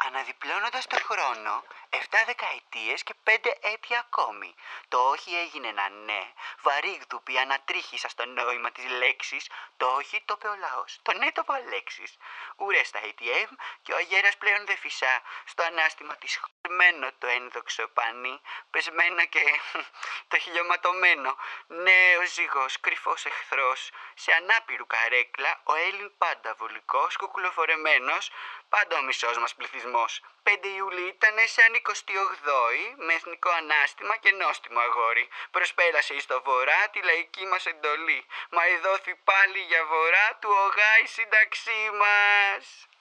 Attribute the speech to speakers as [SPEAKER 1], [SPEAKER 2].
[SPEAKER 1] Αναδιπλώνοντας το χρόνο, 7 δεκαετίες και 5 έτη ακόμη. Το όχι έγινε ένα ναι, βαρύγδουπη ανατρίχισα στο νόημα της λέξης. Το όχι το είπε ο λαός, το ναι το είπε ο Αλέξης. Ουρέ στα ATM και ο αγέρας πλέον δεν φυσά. Στο ανάστημα της χωμένο το ένδοξο πανί, πεσμένο και το χιλιοματωμένο. Νέος ζυγός, κρυφός εχθρός, σε ανάπηρου καρέκλα, ο Έλλην πάντα βολικός, κουκουλοφορεμένος, πάντα ο μισός μας πληθυσμός. 5 Ιούλη ήτανε σαν 28η, με εθνικό ανάστημα και νόστιμο αγόρι. Προσπέρασε εις το βορρά τη λαϊκή μας εντολή, μα ειδώθη πάλι για βορρά του ογά η σύνταξή μας.